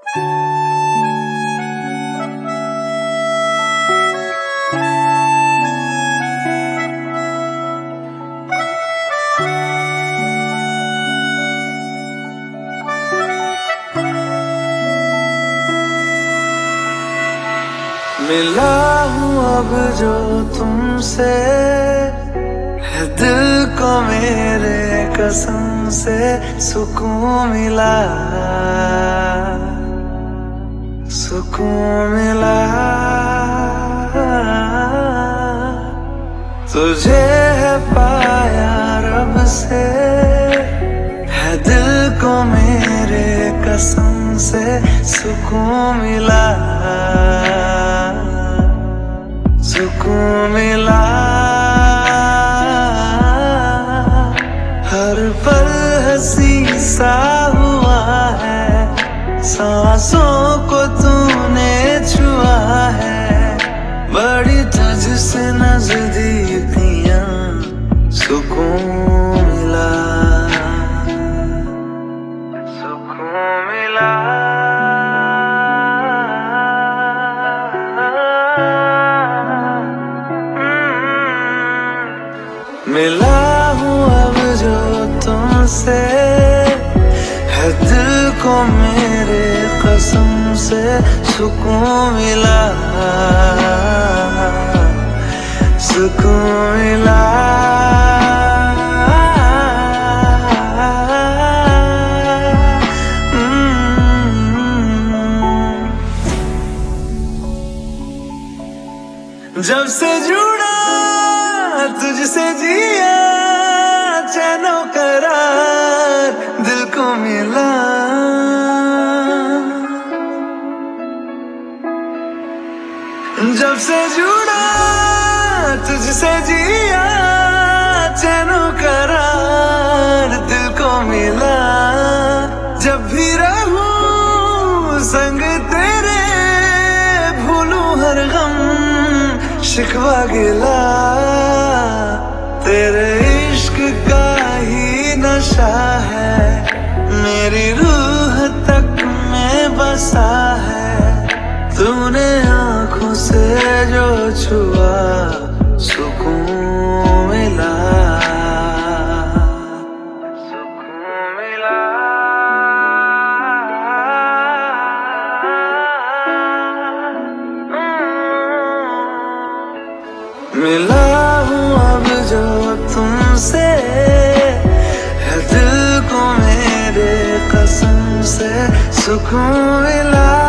मिला हूँ अब जो तुमसे, है दिल को मेरे कसम से सुकून मिला, सुकून मिला। तुझे है पाया रब से, है दिल को मेरे कसम से सुकून मिला, सुकून मिला। हर पल हंसी सा हुआ है, सांसों को तूने छुआ है, बड़ी तुझसे नजदीकियां सुकून मिला, सुकून मिला। मिला हूँ अब जो तुमसे, है दिल को मेरे कसम से सुकून मिला, सुकून मिला। जब से जुड़ा तुझसे जिया, चैनो करार दिल को मिला। जब से जुड़ा तुझसे जिया, चैनो करार दिल को मिला। जब भी रहूं संग तेरे, भूलूं हर गम शिकवा गिला, तेरे इश्क का ही नशा है, मेरी रूह तक में बसा है। तूने आँखों से जो छुआ, सुकून मिला, सुकून मिला। मिला हूँ अब जो तुमसे, है दिल को मेरे कसम से सुकून मिला।